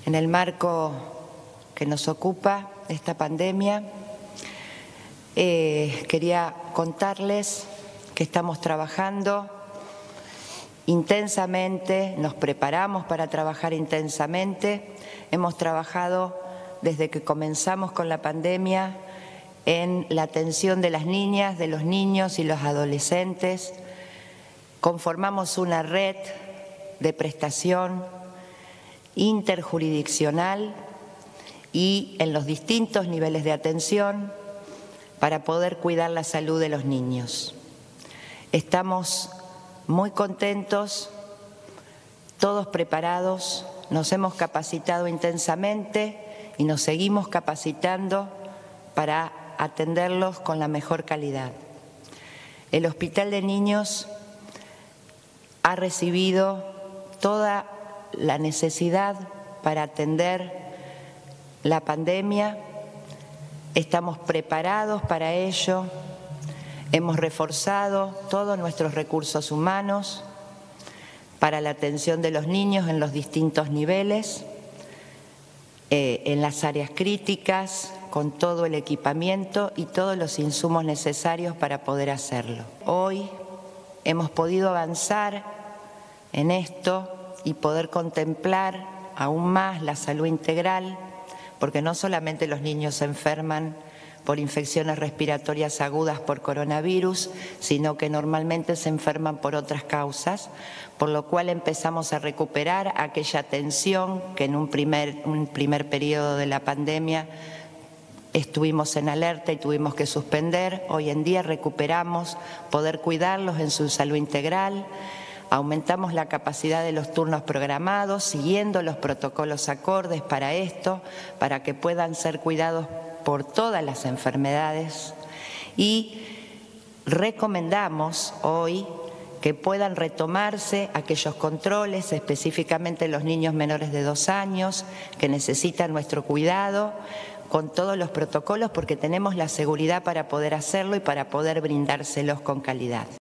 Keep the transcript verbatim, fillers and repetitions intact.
En el marco que nos ocupa esta pandemia, eh, quería contarles que estamos trabajando intensamente, nos preparamos para trabajar intensamente. Hemos trabajado desde que comenzamos con la pandemia en la atención de las niñas, de los niños y los adolescentes. Conformamos una red de prestación interjurisdiccional y en los distintos niveles de atención para poder cuidar la salud de los niños. Estamos muy contentos, todos preparados, nos hemos capacitado intensamente y nos seguimos capacitando para atenderlos con la mejor calidad. El Hospital de Niños ha recibido toda la necesidad para atender la pandemia, estamos preparados para ello, hemos reforzado todos nuestros recursos humanos para la atención de los niños en los distintos niveles, eh, en las áreas críticas, con todo el equipamiento y todos los insumos necesarios para poder hacerlo. Hoy hemos podido avanzar en esto y poder contemplar aún más la salud integral, porque no solamente los niños se enferman por infecciones respiratorias agudas por coronavirus, sino que normalmente se enferman por otras causas, por lo cual empezamos a recuperar aquella atención que en un primer, un primer periodo de la pandemia estuvimos en alerta y tuvimos que suspender. Hoy en día recuperamos poder cuidarlos en su salud integral. Aumentamos la capacidad de los turnos programados, siguiendo los protocolos acordes para esto, para que puedan ser cuidados por todas las enfermedades. Y recomendamos hoy que puedan retomarse aquellos controles, específicamente los niños menores de dos años, que necesitan nuestro cuidado, con todos los protocolos, porque tenemos la seguridad para poder hacerlo y para poder brindárselos con calidad.